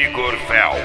Igor Fel.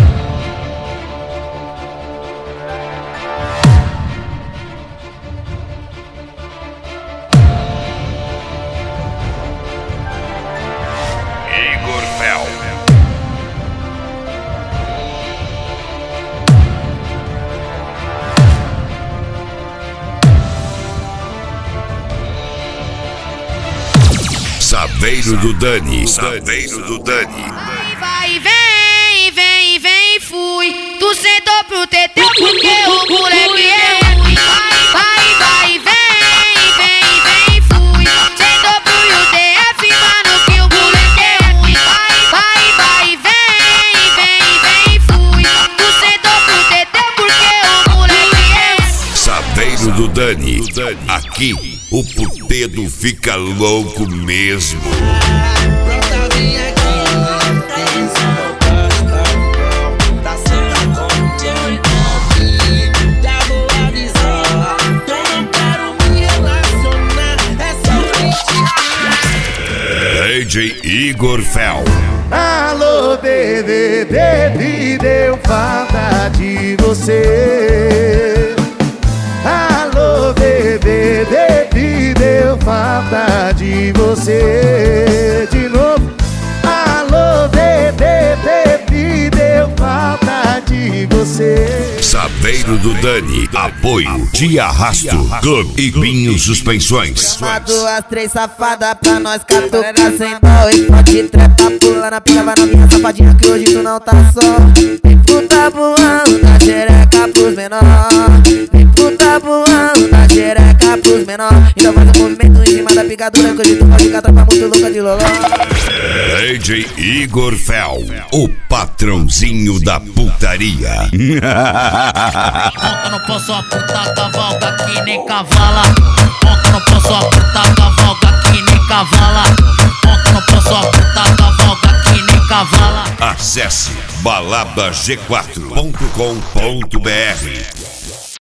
Saveiro do Dani, Saveiro do Dani. Vai, vem, fui. Tu sentou pro TT porque o moleque é ruim. Vai, vem, fui. Sentou pro UDF, mano, que o moleque é ruim. Vai, vem, fui. Tu sentou pro TT porque o moleque é ruim. Saveiro do Dani, aqui o putedo fica louco mesmo. DJ Igor Fel. Alô, bebê, baby, deu falta de você. Alô, bebê, baby, deu falta de você. De novo. Alô, bebê, baby, deu falta de você. Saveiro do Dani, apoio de Arrasto, Clube e Binho Suspensões. Chama 2, 3 safada pra nós catucar sem dó. E pode trepar, pular na pica, vai na minha safadinha que hoje tu não tá só. Tem puta voando na xereca pros menor. Tem puta voando na xereca pros menor. Então faz um movimento em cima da picadura que hoje tu pode ficar tropa muito louca de loló. DJ Igor Fel, o patrãozinho da putaria. Ontem não posso apontar cavalga que nem cavala. Ontem não posso apontar cavalga que nem cavala. Ontem não posso apontar cavalga que nem cavala. Acesse balabag4.com.br.